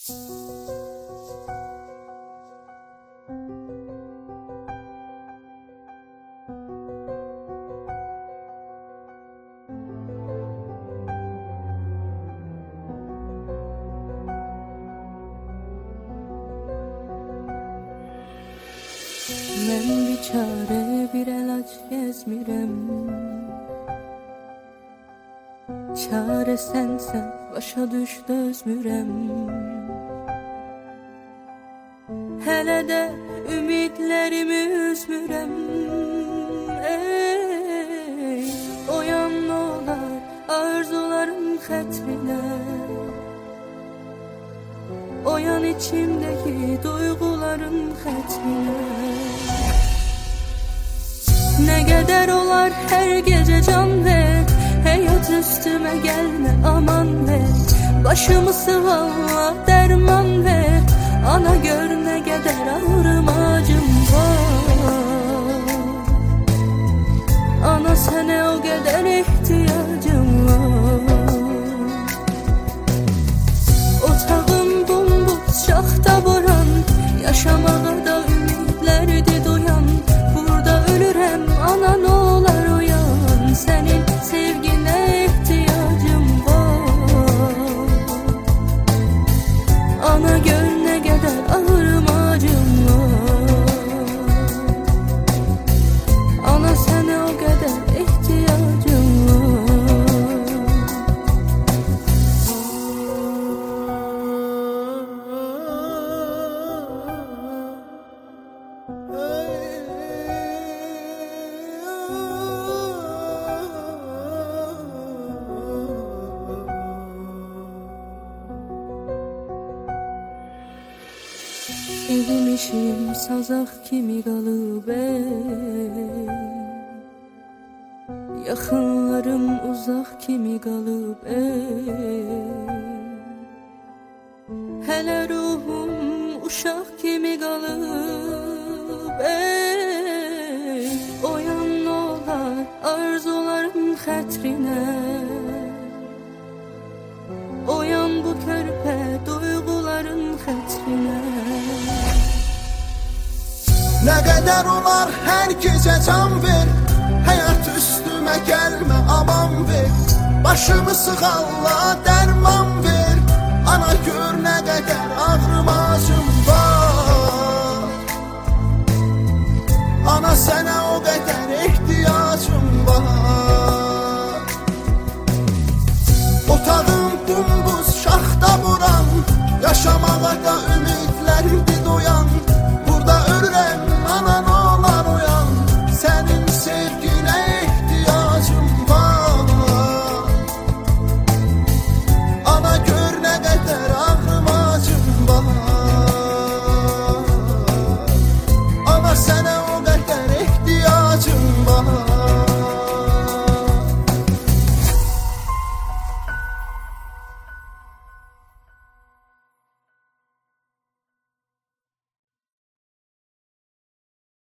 Mən bir çare, bir əlac gəzmirəm. Çare sənsən, başa düş dözmürəm. Hələ də ümidlərimi üzmürəm. Ey, oyan olar arzularım xətrinə. Oyan içimdeki duyguların xətrinə. Ne kadar olar her gece can ver, hayat üstüme gelme aman ver. Başımı sıvalla derman ver, ana gör ne kadar ağrım acım var. Ana sana o kadar ihtiyacım var. Otağım bombuz şaxta boran, yaşamağa da ümitlerdi doyan. Ana ne olar uyan, senin sevgine ihtiyacım var. Ana gör ne kadar ağrım acım var. Ana sana o kadar ihtiyacım var. Evim işim sazaq kimi qalıb ey. Yaxınlarım uzaq kimi qalıb ey. Hələ ruhum uşaq kimi qalıb ey. Oyan olar arzularım xətrinə. Oyan bu körpə duyguların xətrinə. Ne kadar olar her gece can ver, hayat üstüme gelme aman ver. Başımı sıkalla derman ver, ana gör ne kadar ağrım acım var. Ana sana o kadar ihtiyacım var. Otağım bombuz şaxta vuran, yaşamağa da